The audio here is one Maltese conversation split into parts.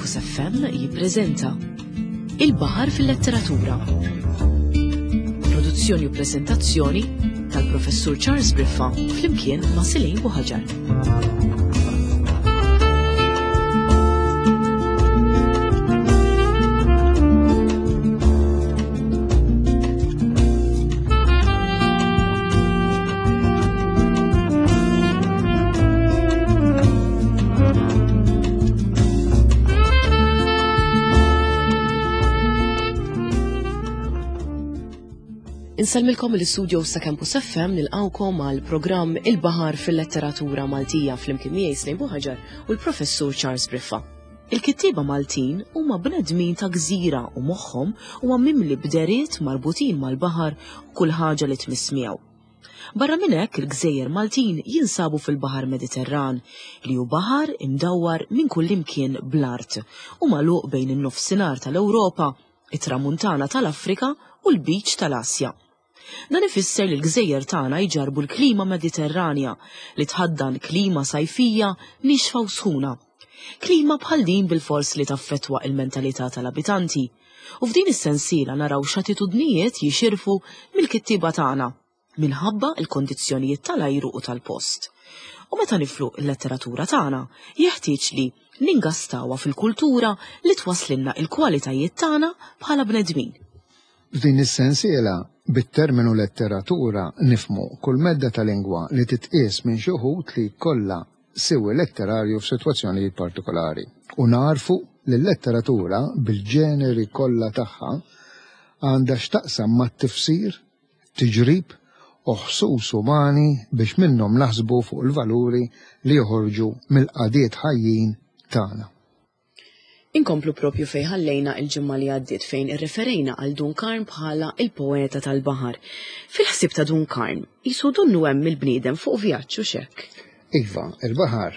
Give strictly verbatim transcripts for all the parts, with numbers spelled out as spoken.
Campus F M jippreżenta Il-Baħar fil-Letteratura. Produzzjoni u preżentazzjoni tal-Professur Charles Briffa flimkien ma' Silejn Buħaġar. Insalmilkom l-istudio sa' Campus F M nilqawkom għal programm Il-Baħar fil-Letteratura Maltija flimkien miegħi Silejn Buħaġar u l-Professur Charles Briffa. Il-kittieba Maltin huma bnedmin ta' gżira u moħħhom huwa mimli b'deriet marbutin mal-baħar u kull ħaġa li tmiss miegħu. Barra minn hekk il-Gżejjer Maltin jinsabu fil-Baħar Mediterran li hu baħar imdawwar minn kull imkien bl-art u magħluq bejn in-nofsinhar tal-Ewropa, it-tramuntana tal-Afrika u l-biċ tal-Asja. Dan ifisser li l-Gżejjer tagħna jġarbu l-klima mediterranja li tħaddan klima sajfija nixfa u sħuna. Klima bħal din bil-fors li taffettwa il-mentalità tal-abitanti. U f'din is-sensiela naraw x'attitudnijiet jixirfu mill-kittieba tagħna minħabba l-kondizzjonijiet tal-ajru u tal-post. U meta niflu l-letteratura tagħna jeħtieġ li ningastawha fil-kultura li twasslilna l-kwalitajiet tagħna bħala bnedmin. F'din is-sensiela bit-terminu letteratura nifmu kull medda ta' lingwa li titqies minn xi wħud li jkollha siwi letterarju f'sitwazzjonijiet partikolari. U narfu li l-letteratura bil-ġeneri kollha tagħha għandha x'taqsam mat-tifsir, tiġrib u ħsuss umani biex minnhom naħsbu fuq il-valuri li joħorġu mill-qadiet ħajjin tagħna. Inkomplu propju fejn ħallejna il-ġimma li għaddiet fejn irreferejna għal Dunkarn bħala il-poeta tal-baħar. Fil-ħsieb ta' Dunkarn, jisu dunnu hemm il-bniedem fuq vjaġġ u xekk. Iva, il-baħar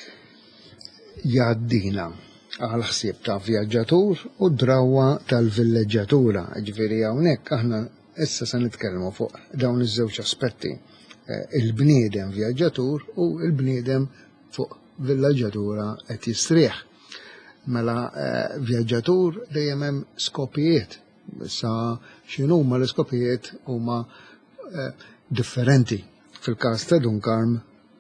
jgħaddina għal ħsieb ta' vjaġġatur u drawwa tal-villeġġatura. Ġifieri hawnhekk aħna issa se nitkellmu fuq dawn iż-żewġ aspetti, il-bniedem vjaġġatur u l-bniedem fuq villeġġatura qed jistrieħ. Mela vjaġġatur dejjem hemm skopijiet. Sa x'inhuma l-iskopijiet huma differenti. Fil-każ ta' Dunkarn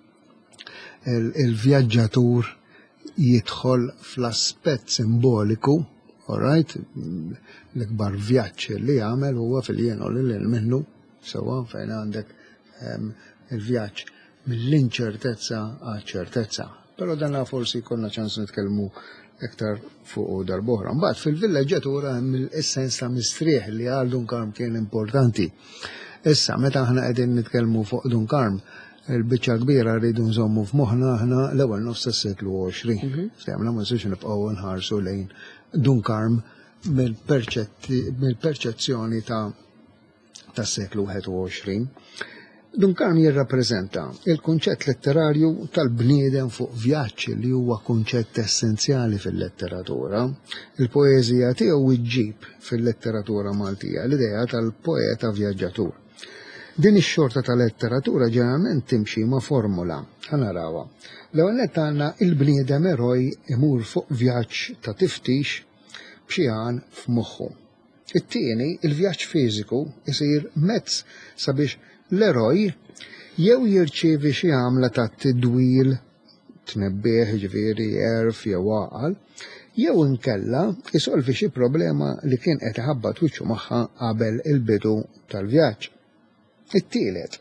il-vjaġġatur jidħol fl-aspett simboliku, all right? L-ikbar vjaġġ li jagħmel huwa fil-jenu lil minnu sewwa fejn għandek il-vjaġġ mill-inċertezza għal ċertezza. Però dan forsi jkollna ċans nitkellmu iktar fuq darb'oħra. Mbagħad fil-villeġġatura hemm l-essens ta' mistrieħ li għal Dunkarn kien importanti. Issa meta aħna qegħdin nitkellmu fuq Dunkarn, il-biċċa kbira rridu nżommu f'moħħna aħna l-ewwel nofs tas-seklu għoxrin. Semmna ma nsirx nibqgħu nħarsu lejn Dunkarn mill-perċezzjoni ta' tas-seklu wieħed u għoxrin. Dunkarn jirrappreżenta il-kunċett letterarju tal-bniedem fuq vjaġġ li huwa kunċett essenzjali fil-letteratura. Il-poeżija tiegħu iġġib fil-letteratura Maltija l-idea tal-poeta vjaġġatur. Din ix-xorta tal-letteratura ġeneralment timxi ma' formula ħanarawha. L-ewwel nett għandna il-bniedem eroj imur fuq vjaġġ ta' tiftix b'xi għan f'moħħu. It-tieni, il-vjaġġ fiżiku isir mezz sabiex l-eroj jew jirċievi xi għamla ta' tidwil, tnebbieħ ġifieri erf jew għaqal, jew inkella isolvi xi problema li kien qed iħabbat wiċċu magħha qabel il-bidu tal-vjaġġ. It-tielet,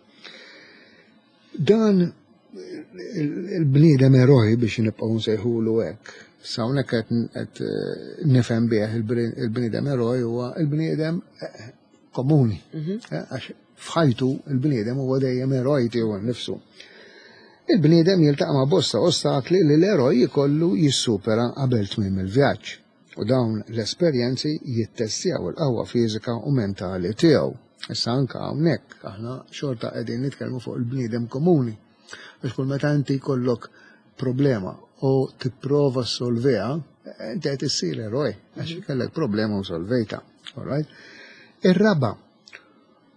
dan il-bniedem eroj biex nibqgħu nsejħulu hekk. Sa hawnhekk qed nifhem bih il-bniedem eroj huwa il-bniedem komuni. F'ħajtu il-bniedem huwa dejjem eroj tiegħu nnifsu. Il-bniedem jiltaqa' ma' bosta ostakli li l-eroj jkollu jissupera qabel tmiem il-vjaġġ u dawn l-esperjenzi jittestjaw il-qawwa fiżika u mentali tiegħu. Issa anke hawnhekk aħna xorta qegħdin nitkellmu fuq il-bniedem komuni. Biex kull meta inti jkollok problema u tipprova ssolviha, inti qed issir eroj għax kellek problema u solvejta. All right? Ir-raba'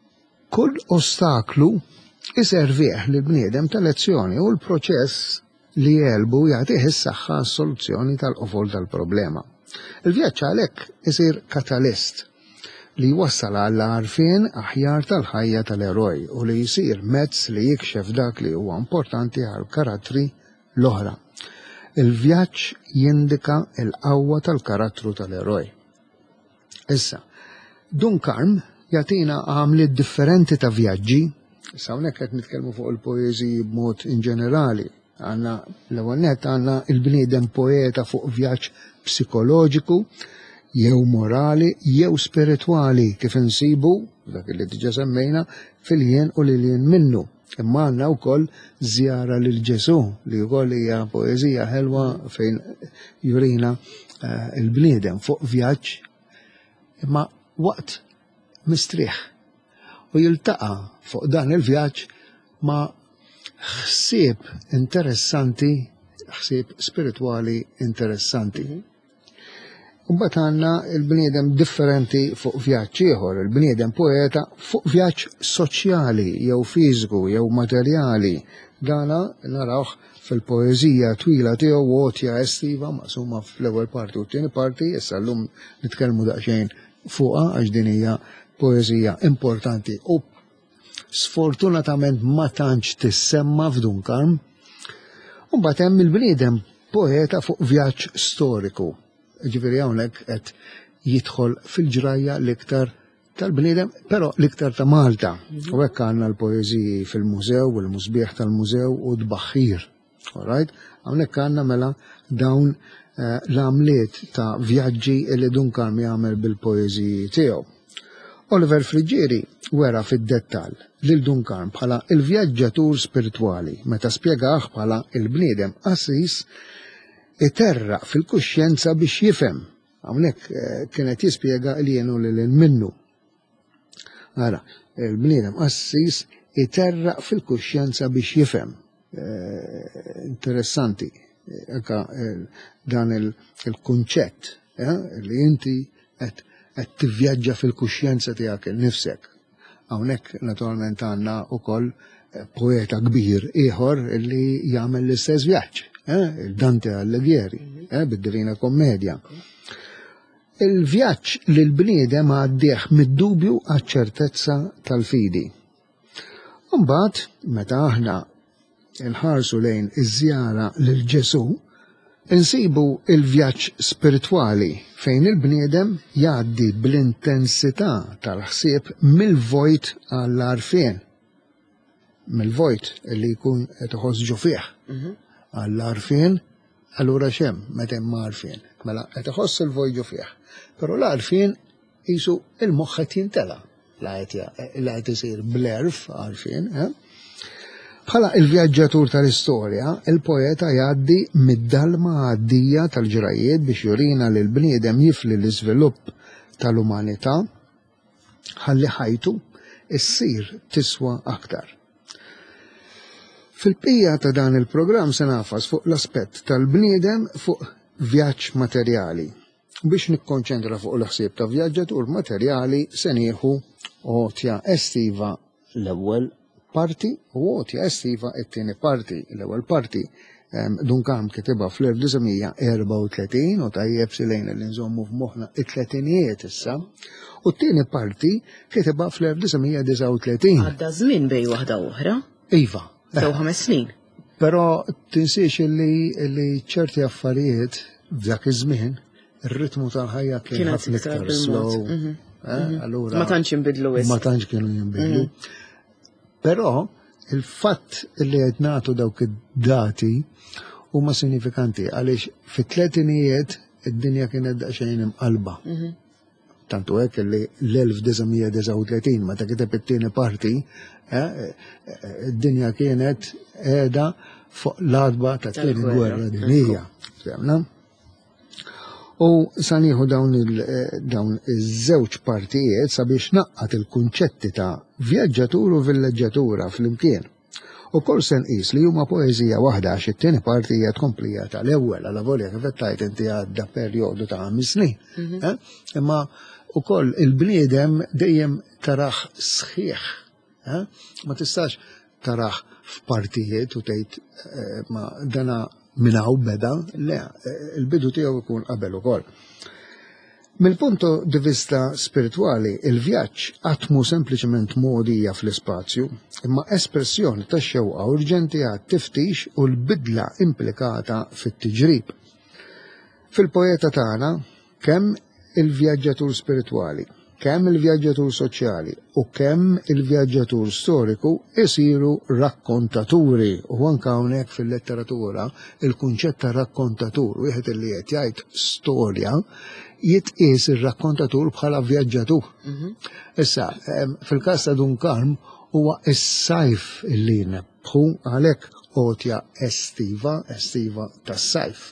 kull ostaklu iservieħ li bniedem ta' lezzjoni u l-proċess li jelbu jagħtih is-saħħa s-soluzzjoni tal-qofol tal-problema. Il-vjaġġ għalhekk isir katalist li jwassal għall għarfien aħjar tal-ħajja tal-eroj u li jsir mezz li jikxef dak li huwa importanti għal karattri l-oħra. Il-vjaġġ jindika l-qawwa tal-karattru tal-eroj. Issa, Dunkarm jagħtina għamliet differenti ta' vjaġġi. Issa hawnhekk qed nitkellmu fuq il-poeżiji b'mod in ġenerali. Għandna l-ewwel nett għandna l-bniedem poeta fuq vjaġġ psikoloġiku, jew morali, jew spiritwali kif insibu, dak li diġà semmejna, fil-jien u lil-jien minnu. Imma għandna wkoll żjara lil Ġesu li wkoll hija poeżija ħelwa fejn jurina l-bniedem fuq vjaġġ imma waqt mistrieħ u jiltaqa' fuq dan il-vjaġġ ma' ħsieb interessanti, ħsieb spiritwali interessanti. Mbagħad għandna l-bniedem differenti fuq vjaġġ ieħor, il-bniedem poeta fuq vjaġġ soċjali jew fiżiku jew materjali. Dana narawh fil-poeżija twila tiegħu Għotja estiva maqsuma fl-ewwel parti u t-tieni parti, issa llum nitkellmu daqsxejn fuqha għax din hija poeżija importanti u sfortunatament ma tantx tissemma f'Dunkarm. U mbagħad hemm il-bniedem poeta fuq vjaġġ storiku. Ġifieri hawnhekk qed jidħol fil-ġrajja l-iktar tal-bniedem, però l-iktar ta' Malta. U hekk għandna l-poeżiji fil-mużew, u l-musbieħ tal-mużew u d-baħħir. Alright? Hawnhekk għandna mela dawn l-għamliet ta' vjaġġi li Dunkarm jagħmel bil-poeżiji tiegħu. Oliver Frigieri wera fid-dettall lil Dunkarm bħala il-vjaġġatur spiritwali meta spjegah bħala il-bniedem qassis iterraq fil-kuxjenza biex jifhem. Hawnhekk kienet jispjega li jenu lil minnu. Ara, il-bniedem qassis iterraq fil-kuxjenza biex jifhem. Interessanti eka dan il-kunċett li inti qed tivvjaġġa fil-kuxjenza tiegħek innifsek. Hawnhekk naturalment għandna wkoll poeta kbir ieħor li jagħmel l-istess vjaġġ, il-Dante Alighieri, bid-Divina Kommedja. Il-vjaġġ lil bniedem għaddih mid-dubju għaċ-ċertezza tal-fidi. Imbagħad meta aħna nħarsu lejn iż-żjara lil Ġesu, insibu il-vjaġġ spiritwali fejn il-bniedem jgħaddi bl-intensità tal-ħsieb mill-vojt għall-għarfien. Mill-vojt li jkun qed iħoss ġufih għall-għarfien, allura xemm meta hemm għarfien. Mela qed iħoss il-vojt ġufih. Però l-għarfien qisu il-moħħ qed jintela' la qed isir blerf għarfien. Bħala il-vjaġġatur tal-istorja, il-poeta jgħaddi mid-dalma għaddija tal-ġrajiet biex jurina li l-bniedem jifli l-iżvilupp tal-umanità ħalli ħajtu issir tiswa aktar. Fil-bqija ta' dan il-programm se nafas fuq l-aspett tal-bniedem fuq vjaġġ materjali. Biex nikkonċentra fuq l-ħsieb ta' vjaġġatur materjali se nieħu Għotja estiva l-ewwel parti u Għotja estiva it-tieni parti. L-ewwel parti Dunkarm kitibha fl-elf tisa' erba' u tletin u tajjeb silejn li nżommu f'moħħna it-tletinijiet issa. U t-tieni parti kitibha fl-elf tisa' disa' u tletin. Għadda żmien bej waħda oħra. Iva. Sew ħames snin. Però tinsiex li ċerti affarijiet f'dak iż-żmien ir-ritmu tal-ħajja kien ħafna iktar slow. Allura ma tantx jinbidlu issa. Ma tantx kienu jinbidlu. Però il-fatt li qed nagħtu dawk id-dati huma sinifikanti għaliex fit-tletinijiet id-dinja kienet daqsxejn imqalba. Tantu hekk li l-elf tisa' disa' u tletin meta kiteb it-tieni parti, id-dinja kienet qiegħda fuq l-adba tat-tieni gwerra dinjija. U sa nieħu dawn iż-żewġ partijiet sabiex naqqat il-kunċetti ta' vjaġġatur u villeġġatura flimkien. Ukoll se nqis li huma poeżija waħda għax it-tieni parti hija tkomplija tal-ewwel għal volja kif qed tgħid inti għadda perjodu ta' ħames snin. Imma ukoll il-bniedem dejjem taraħ sħiħ. Ma tistax taraħ f'partijiet u tgħid ma dana minn hawn beda, le, il-bidu tiegħu jkun qabel ukoll. Mill-punto di vista spirituali, il-vjaġġ qatt mhu sempliċement mogħdija fl-ispazju, imma espressjoni ta' xewqa urġenti għat tiftix u l-bidla implikata fit-tiġrib. Fil-poeta tagħna kemm il-vjaġġatur spirituali, kemm il-vjaġġatur soċjali u kemm il-vjaġġatur storiku isiru rakkontaturi u anke hawnhekk fil-letteratura il-kunċett ta' rakkontatur wieħed li qed jgħid storja jitqies ir-rakkontatur bħala vjaġġatur. Issa, fil-każ ta' Dunkarm huwa s-sajf illi nebħu għalhekk qotja estiva, estiva tas-sajf.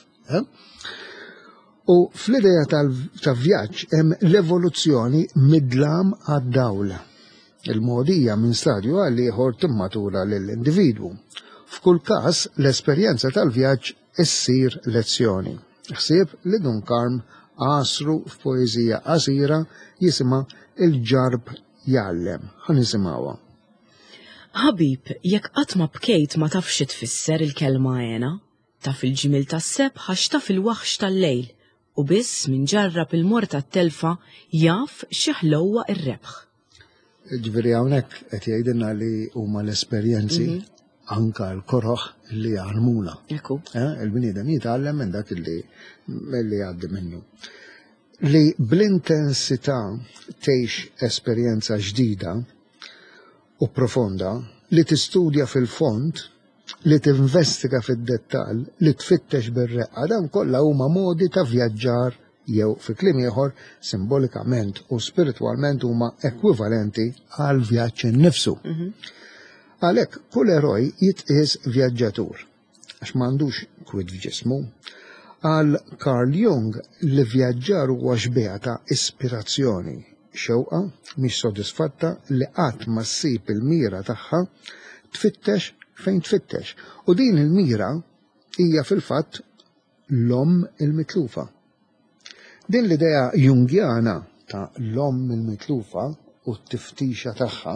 U fl-idea ta' vjaġġ hemm l-evoluzzjoni mid-dlam għad-dawl. Il-mogħdija minn stadju għal ieħor timmatura lill-individwu. F'kull każ l-esperjenza tal-vjaġġ issir lezzjoni. Ħsieb li Dunkarm għasru f'poeżija qasira jisimha Il-ġarb jgħallem. Ħa nisimgħuha. Ħabib, jekk qatt ma bkejt ma tafx tfisser il-kelma għena, taf il-ġimil tas-sebħ għax taf il-waħx tal-lejl, u biss min ġarrab il-mort tat-telfa jaf xi ħlowwa ir-rebħ. Ġifieri hawnhekk qed jgħidilna li huma l-esperjenzi anka l-koroħ li jgħalmuna. Il-bniedem jitgħallem minn dak li jgħaddi minnu. Li bl-intensità tgħix esperjenza ġdida u profonda, li tistudja fil-fond, li tinvestiga fid-dettall, li tfittex bir-reqqa, dan kollha huma modi ta' vjaġġar jew fi kliem ieħor simbolikament u spiritwalment huma ekwivalenti għal vjaġġ innifsu. Għalhekk kull eroj jitqies vjaġġatur għax m'għandux kwiet f'ġismu. Għal Carl Jung li vjaġġar huwa xbieħ ta' ispirazzjoni, xewqa mhix sodisfatta li qatt ma ssib il-mira tagħha tfittex fejn tfittex. U din il-mira hija fil-fatt l-omm il-mitlufa. Din l-idea Jungjana ta' l-omm il-mitlufa u t-tiftixa tagħha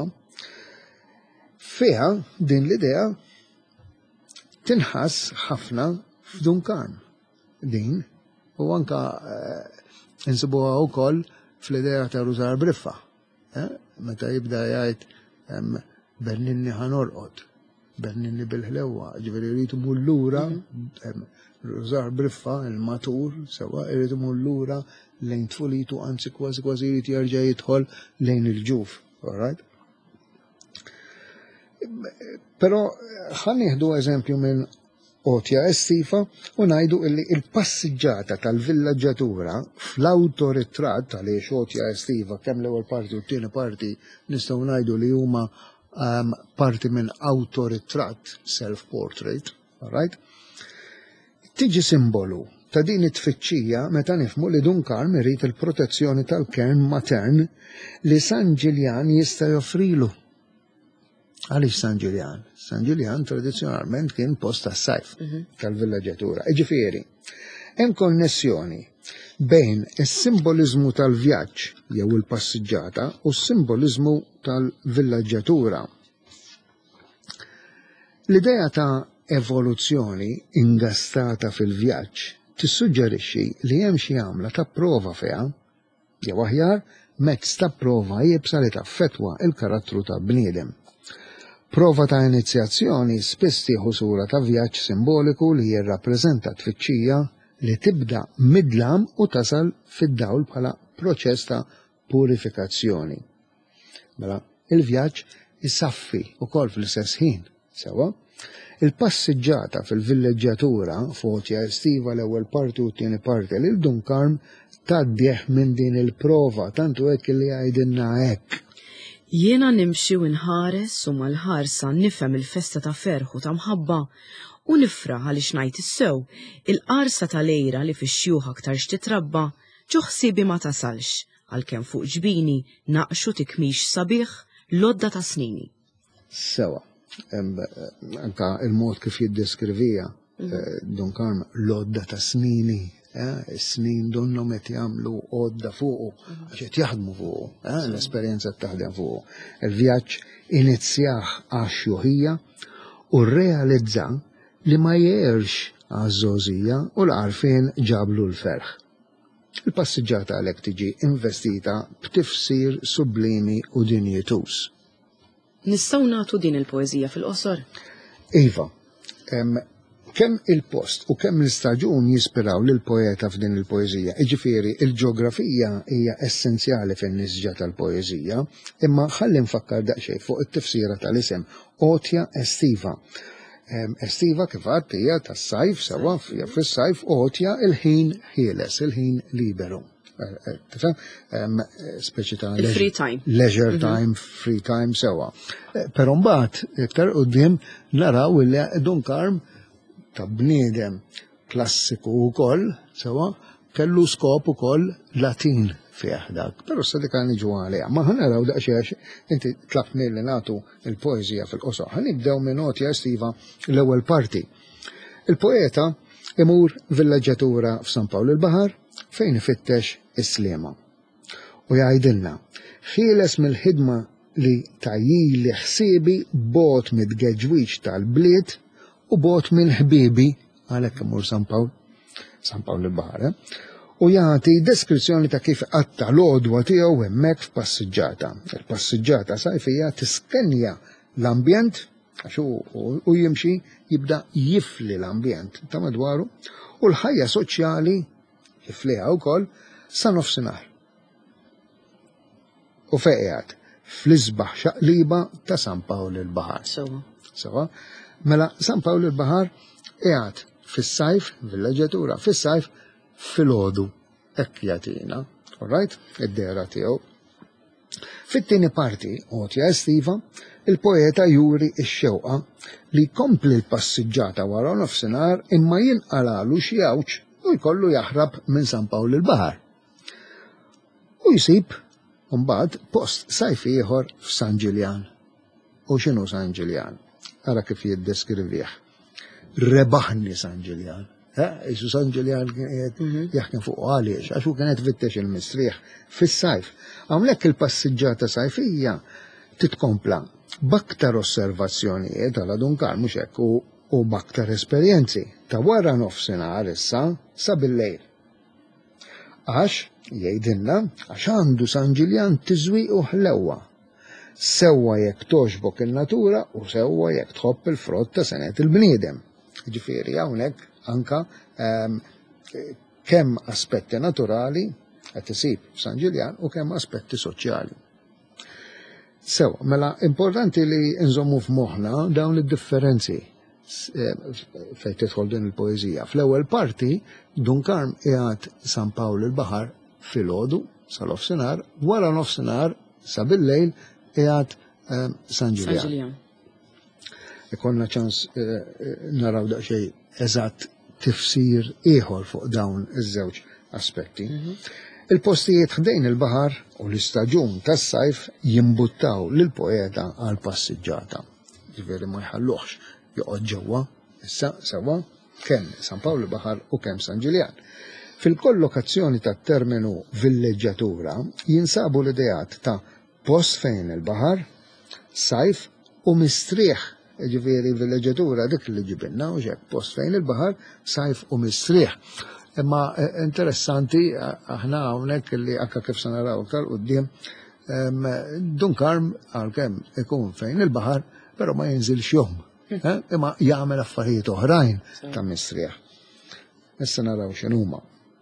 fiha din l-idea tinħass ħafna f'Dunkarm. Din u anka insibuha wkoll fl-idea ta' Rużar Briffa. Meta jibda jgħid Berninni ħanorqod, Berninni bil-ħlewwa, ġifieri jrid imur lura Rużar Briffa il-matur sewa jrid imur lura lejn tfulitu anzi kważi kważi jrid jerġa' jidħol lejn il-ġuf. Però ħan nieħdu eżempju minn qotja estiva u ngħidu illi il-passiġġata tal-villaġġatura fl-awtoritratt għaliex qotja estiva kemm l-ewwel parti u t-tieni parti nistgħu ngħidu li huma parti minn awtoritratt self-portrait, alright? Tiġi simbolu ta' din it-tfittxija meta nifhmu li Dunkarm irid il-protezzjoni tal-kern matern li San Ġiljan jista' joffrilu. Għaliex San Ġiljan? San Ġiljan tradizzjonalment kien post tas-sajf tal-villaġġatura. Ġifieri, hemm konnessjoni bejn is-simboliżmu tal-vjaġġ jew il-passiġġata u s-simboliżmu tal-villaġġatura. L-idea ta' evoluzzjoni ingastata fil-vjaġġ tissuġġerixxi li hemm xi għamla ta' prova fiha jew aħjar mezz ta' prova jibsa li taffettwa il-karattru ta' bniedem. Prova ta' inizjazzjoni spiss tieħu sura ta' vjaġġ simboliku li jirrappreżenta tfittxija li tibda mid-dlam u tasal fid-dawl bħala proċess ta' purifikazzjoni. Mela, il-vjaġġ isaffi wkoll fl-istess ħin, sewa. Il-passiġġata fil-villaġġatura f'qotja estiva l-ewwel parti u t-tieni parti lil Dunkarm tgħaddih minn din il-prova tantu hekk li jgħidilna hekk. Jiena nimxi u nħares u mal-ħarsa nifhem il-festa ta' ferħu ta' mħabba u nifraħ għaliex ngħid issew il-qarsa tal-lejra li fix-xjuħ aktar x'titrabba ġu ħsiebi ma tasalx għalkemm fuq ġbini naqxu tikmix sabiħ lodda ta' snini. Sewa, anka il-mod kif jiddeskrivija Dunkarm lodda ta' snini. Snin donnom qed jagħmlu għodda fuqu, għax qed jaħdmu fuqu, l-esperjenza taħdem fuqu. Il-vjaġġ inizjah għax-xjuħija u rrealizza li ma jgħerx għaż-żożija u l-għarfien ġablu l-ferħ. Il-passiġġata għalhekk tiġi investita b'tifsir sublimi u dinjetus. Nistgħu nagħtu din il-poeżija fil-qosor? Iva, kemm il-post u kemm l-istaġun jispiraw lil poeta f'din il-poeżija. Jiġifieri il-ġeografija hija essenzjali fin-nisġa tal-poeżija, imma ħalli nfakkar daqsxejn fuq it-tifsira tal-isem Otja estiva. Estiva kif għadt hija tas-sajf sewa fis-sajf, otja il-ħin ħieles, il-ħin liberu. Speċi ta' free time. Leisure time, free time sewa. Però mbagħad iktar quddiem naraw li Dunkarm ta' bniedem klassiku wkoll sewa kellu skop ukoll Latin fih dak. Però sa dik għal niġu għaliha. Ma ħanaraw daqsxejn inti tlabtni li nagħtu il-poeżija fil-qosor. Ħanibdew minn Otja estiva l-ewwel parti. Il-poeta imur villaġġatura f'San Pawl il-Baħar fejn ifittex is-sliema. U jgħidilna, ħieles mill-ħidma li tajjili ħsiebi bot mid-geġwiġ tal-bliet u bot minn ħbiebi għalhekk imur San Pawl, San Pawl il-Baħar, u jagħti deskrizzjoni ta' kif qatta l-għodwa tiegħu hemmhekk f'passiġġata. Il-passiġġata sajfija tiskenja l-ambjent għax u jimxi jibda jifli l-ambjent ta' madwaru u l-ħajja soċjali jifliha wkoll sa nofsinhar. U fejqet fl-isbaħ xaqliba ta' San Pawl il-Baħar. Sewa. Mela San Pawl il-Baħar qiegħed fis-sajf, villaġġatura fis-sajf fil-ħodu, ekk jatina, all right, id-dera tiegħu. Fit-tieni parti, Otja estiva, il-poeta juri x-xewqa li jkompli l-passiġġata wara nofsinhar imma jinqalalu xi għawġ u jkollu jaħrab minn San Pawl il-Baħar. U jsib mbagħad post sajf ieħor f'San Ġiljan. U x'inhu San Ġiljan? Ara kif jiddeskrivih. Rebaħni San Ġiljan. Isu San Ġiljan jaħkem fuq għaliex, għaxu kienet vittex il-mistrieħ fis-sajf. Hawnhekk il-passiġġata sajfija titkompla b'aktar osservazzjonijiet għal Dunkarm mhux hekk u b'aktar esperjenzi ta' wara nofsinhar issa sa bil-lejl. Għax jgħidilna għax għandu San Ġiljan tiżwieq u ħlewwa. Sewwa jekk toġbok in-natura u sewwa jekk tħobb il-frott ta' senet il-bniedem. Ġifieri hawnhekk anka kemm aspetti naturali qed isib f'San Ġiljan u kemm aspetti soċjali. Sewa, mela importanti li nżommu f'moħħna dawn id-differenzi fejn tidħol din il-poeżija. Fl-ewwel parti Dunkarm qiegħed San Pawl il-Baħar filgħodu sal-nofsinhar, wara nofsinhar sa bil-lejl qiegħed San Ġiljan. Ikollna ċans naraw daqsxejn eżatt tifsir ieħor fuq dawn iż-żewġ aspetti. Il-postijiet ħdejn il-baħar u l-istaġun tas-sajf jimbuttaw lil poeta għal passiġġata. Ġifieri ma jħalluhx joqgħod ġewwa issa sewwa kemm San Pawl il-Baħar u kemm San Ġiljan. Fil-kollokazzjoni tat-terminu villaġġatura jinsabu l-idejat ta' post fejn il-baħar, sajf u mistrieħ. Ġifieri villaġġatura dik li ġibinna u xek post fejn il-baħar, sajf u mistrieħ. Imma interessanti aħna hawnhekk li anke kif se naraw aktar quddiem Dunkarm għalkemm ikun fejn il-baħar, però ma jinżilx jom. Imma jagħmel affarijiet oħrajn ta' mistrieħ. Issa naraw x'inhuma.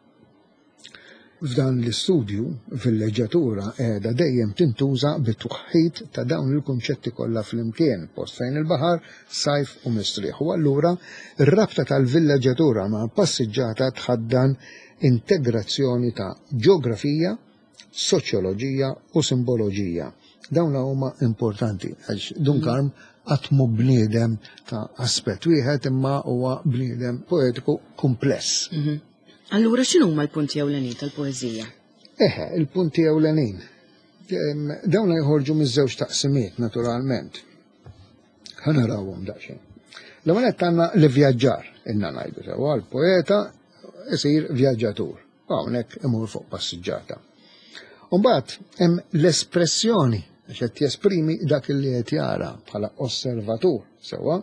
F'dan l-istudju villaġġatura qiegħda dejjem tintuża bit-twaħħid ta' dawn il-kunċetti kollha flimkien, post fejn il-baħar, sajf u mistrieħ. U allura ir-rabta tal-villaġġatura ma' passiġġata tħaddan integrazzjoni ta' ġeografija, soċjoloġija u simboloġija. Dawn huma importanti għax Dunkarm qatt mu bniedem ta' aspett wieħed imma huwa bniedem poetiku kumpless. Allura x'inhuma l-punti ewlenin tal-poeżija? Eħe, il-punti ewlenin. Dawn jħorġu miż-żewġ taqsimiet naturalment. Ħanarawhom daqsxejn. L-ewwel qed għandna l-vjaġġar inna ngħidu sewwa l-poeta isir vjaġġatur. Hawnhekk imur fuq passiġġata. U mbagħad hemm l-espressjoni għax qed jesprimi dak li qed jara bħala osservatur sewwa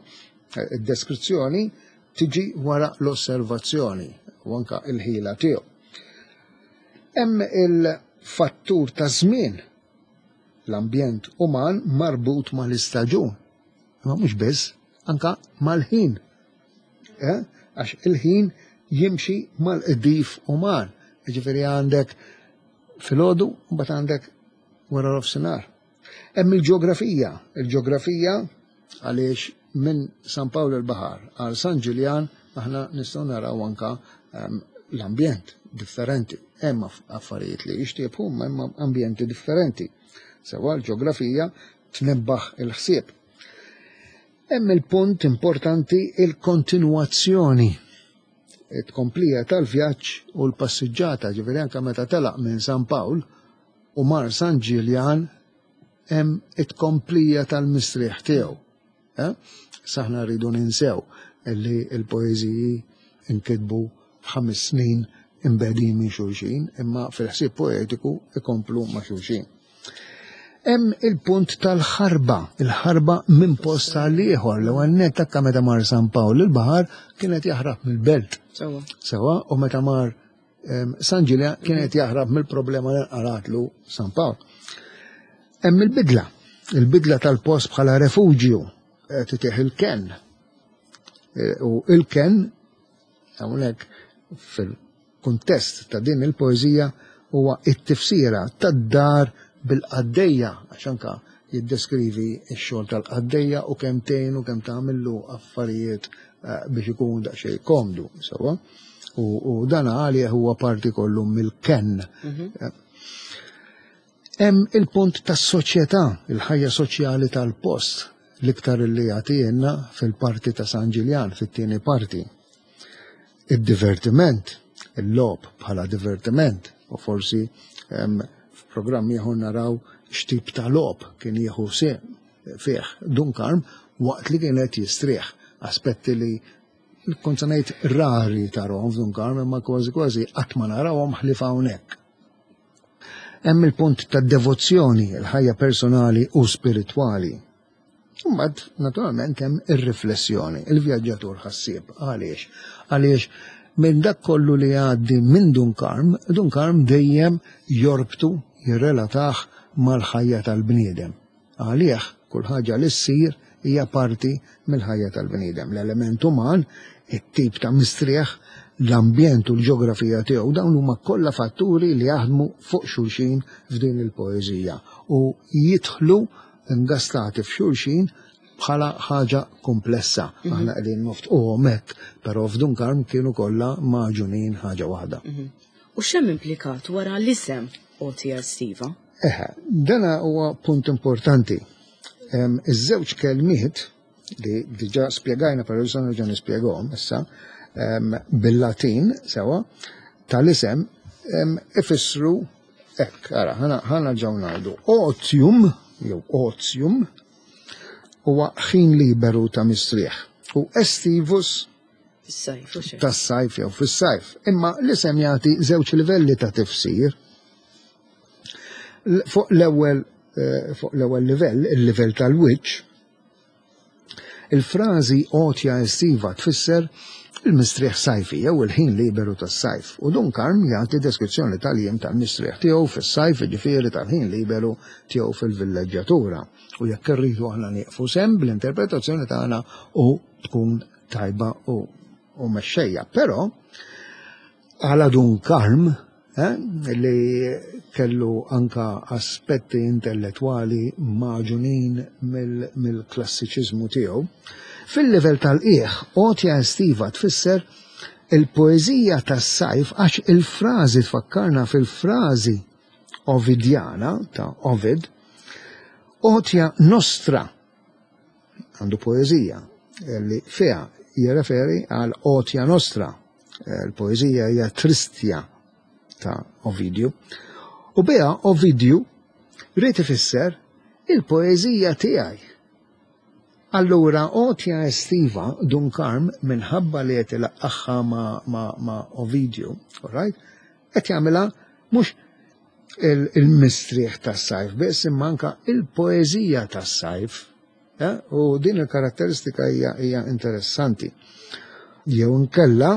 Id-deskrizzjoni tiġi wara l-osservazzjoni u anka il-ħila tiegħu. Hemm il-fattur ta' żmien, l-ambjent uman marbut mal-istaġun, imma mhux biss, anka mal-ħin. Għax il-ħin jimxi mal-qdif uman. Ġifieri għandek filgħodu u mbagħad għandek wara nofsinhar. Hemm il-ġeografija, il-ġeografija għaliex minn San Pawl il-Baħar għal San Ġiljan aħna nistgħu naraw anka l-ambjent differenti. Hemm affarijiet li jixtiequ ma hemm ambjenti differenti. Sewa l-ġeografija tnebbaħ il-ħsieb. Hemm il-punt importanti il-kontinwazzjoni. It-komplija tal-vjaġġ u l-passiġġata, ġifieri anke meta telaq minn San Pawl u mar San Ġiljan hemm it-komplija tal-mistrieħ tiegħu. Saħna rridu ninsew illi l-poeżiji inkitbu ħames snin imbedin minn xulxin, imma fil-ħsieb poetiku ikomplu ma' xulxin. Hemm il-punt tal-ħarba, il-ħarba minn post għal ieħor li għannet akka meta mar San Pawl il-Baħar kienet jaħrab mill-belt. Sewa. Sewa, u meta mar San Ġiljan kienet jaħrab mill-problema li qaratlu San Pawl. Hemm il-bidla, il-bidla tal-post bħala refuġju titieħ il-ken. U il-ken hawnhekk fil-kuntest ta' din il-poeżija huwa it-tifsira tad-dar bil-qaddejja, għax anka jiddeskrivi x-xogħol tal-qaddejja u kemm tgħin u kemm tagħmillu affarijiet biex ikun daqsxejn komdu, sewwa. U dan għalih huwa parti kollu mill-ken. Hemm il-punt tas-soċjetà, il-ħajja soċjali tal-post, l-iktar li jagħtina fil-parti ta' San Ġiljan, fit-tieni parti. Id-divertiment, il-logħob bħala divertiment, u forsi f'programmi ieħor naraw x'tip ta' logħob kien jieħu fih Dunkarm waqt li kien qed jistrieħ, aspetti li kont se ngħid rari tarahom f'Dunkarm imma kważi kważi qatt ma narawhom ħlief hawnhekk. Hemm il-punt tad-devozzjoni, il-ħajja personali u spiritwali. Mbagħad naturalment hemm ir-riflessjoni, il-vjaġġatur ħassieb. Għaliex? Għaliex minn dak kollu li għaddi minn Dunkarm, Dunkarm dejjem jorbtu jirrelatah mal-ħajja tal-bniedem. Għalih kull ħaġa li ssir hija parti mill-ħajja tal-bniedem. L-element uman, it-tip ta' mistrieħ, l-ambjent u l-ġeografija tiegħu dawn huma kollha fatturi li jaħdmu fuq xulxin f'din il-poeżija u jidħlu ingastati f'xulxin bħala ħaġa komplessa. Aħna qegħdin noftquhom hekk, però f'Dunkarm kienu kollha maġunin ħaġa waħda. U x'hemm implikat wara l-isem O T R Stiva? Eħe, dana huwa punt importanti. Iż-żewġ kelmiet li diġà spjegajna però se nerġa' nispjegahom issa bil-Latin sewa tal-isem ifissru hekk, ara, ħana ġew ngħidu otium jew otium huwa ħin liberu ta' mistrieħ u estivus tas-sajf jew fis-sajf. Imma l-isem jagħti żewġ livelli ta' tifsir. Fuq l-ewwel fuq l-ewwel livell, il-livell tal-wiċċ, il-frażi otja estiva tfisser il-mistrieħ sajfi jew il-ħin liberu tas-sajf. U Dunkarm jagħti deskrizzjoni tal-jiem tal-mistrieħ tiegħu fis-sajf, ġifieri tal-ħin liberu tiegħu fil-villeġġatura. U jekk irridu aħna nieqfu sem bl-interpretazzjoni tagħna u tkun tajba u mexxejja. Però għala Dunkarm li kellu anka aspetti intellettwali maġunin mill-klassiċiżmu tiegħu, fil-level tal-qiegħ otja estiva tfisser il-poeżija tas-sajf għax il-frażi tfakkarna fil-frażi ovidjana ta' Ovid, otja nostra għandu poeżija li fiha jirreferi għal otja nostra, il-poeżija hija tristja ta' Ovidju, u biha Ovidju rrid ifisser il-poeżija tiegħi. Allura, otja estiva Dunkarm minħabba li qed ilaqqaħħa ma' Ovidju, right? Qed jagħmilha mhux il-mistrieħ tas-sajf biss imma anke il-poeżija tas-sajf Eh? U din il-karatteristika hija hija interessanti. Jew inkella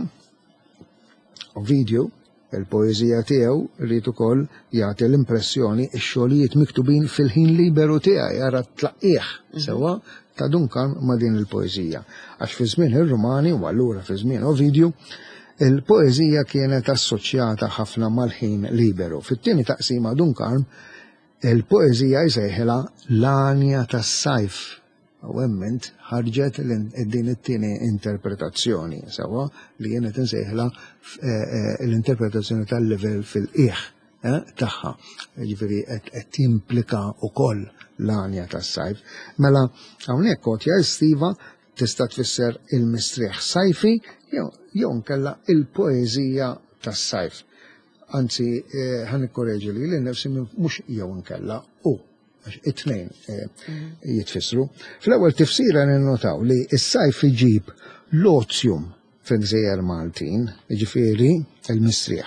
video il-poezija tiegħu rrid ukoll jagħti l-impressjoni x-xogħlijiet miktubin fil-ħin liberu tiegħi ara tlaqqih sewwa ta' Duncan ma' din il-poezija. Għax fi żmien ir-Rumani u allura fi żmien Ovidiu il-poezija kienet assoċjata ħafna mal-ħin liberu. Fit-tieni taqsima Duncan il-poezija jsejħilha l-anja tas-sajf. U hemmhekk ħarġet din it-tieni interpretazzjoni sewwa li kienet insejħilha l-interpretazzjoni tal-livell fil-qiegħ tagħha. Jiġifieri qed timplika wkoll l-anja tas-sajf. Mela hawnhekk kotja estiva tista' tfisser il-mistrieħ sajfi jew nkella il-poeżija tas-sajf. Anzi, ħan ikkorreġi li l-nefsi mhux jew nkella u it-tnejn jitfissru. Fl-ewwel tifsira ninnotaw li s-sajf iġib l-ozium fil-Gżejjer Maltin, jiġifieri il-mistrieħ.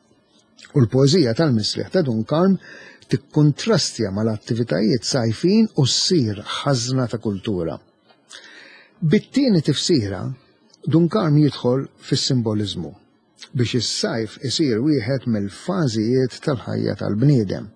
U l-poeżija tal-mistrieħ ta' Duncan tikkontrastja mal-attivitajiet sajfin u ssir ħażna ta' kultura. Bit-tieni tifsira Duncan jidħol fis-simboliżmu biex is-sajf isir wieħed mill-fażijiet tal-ħajja tal-bniedem.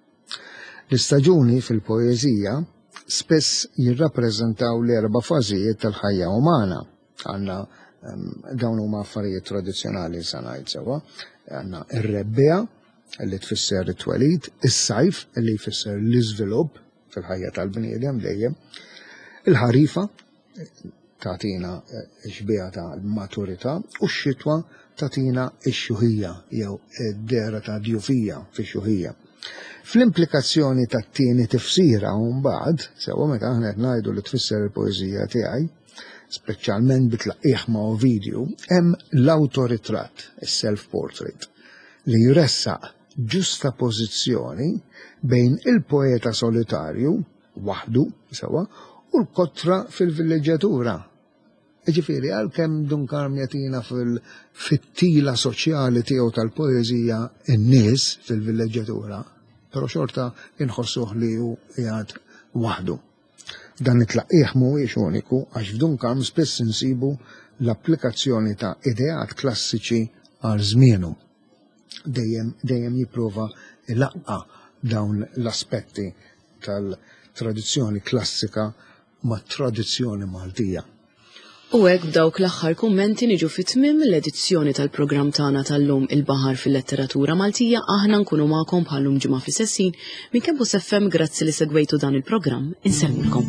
L-istaġuni fil-poeżija spess jirrappreżentaw l-erba' fażijiet tal-ħajja umana. Għandna dawn huma affarijiet tradizzjonali sa ngħid sewwa. Għandna r-rebbija li tfisser it-twelid, is-sajf li jfisser l-iżvilupp fil-ħajja tal-bniedem dejjem, il-ħarifa tagħtina xbieħa ta' maturità u x-xitwa tagħtina x-xuħija jew id-dera ta' djufija fix-xuħija. Fl-implikazzjoni tat-tieni tifsira u mbagħad, sewwa meta aħna qed ngħidu li tfisser il-poeżija tiegħi, speċjalment bitlaqqih ma' Ovidiu, hemm l-awtoritratt, is-self-portrait, li jressaq ġusta pożizzjoni bejn il-poeta solitarju waħdu sewwa u l-kotra fil-villegġatura. Ġifieri għalkemm Duncan jagħtina fit-tila soċjali tiegħu tal-poeżija in-nies fil-villegġatura, però xorta inħossuh li hu qiegħed waħdu. Dan it-tlaqqih mhuwiex uniku għax f'Duncan spiss insibu l-applikazzjoni ta' ideat klassiċi għal żmienu. Dejjem dejjem jipprova ilaqqa dawn l-aspetti tal-tradizzjoni klassika mat-tradizzjoni Maltija. U hekk b'dawk l-aħħar kummenti niġu fit-tmiem l-edizzjoni tal-programm tagħna tal-lum Il-Baħar fil-Letteratura Maltija aħna nkunu magħkom bħallum ġimgħa fl-istessin minn Campus F M grazzi li segwejtu dan il-programm insellmulkom.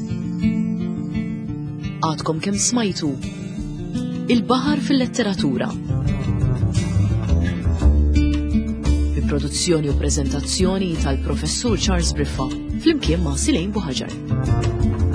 Għadkom kemm smajtu Il-Baħar fil-Letteratura. Bi produzzjoni u preżentazzjoni tal-Professur Charles Briffa flimkien ma' Silejn Buħaġar.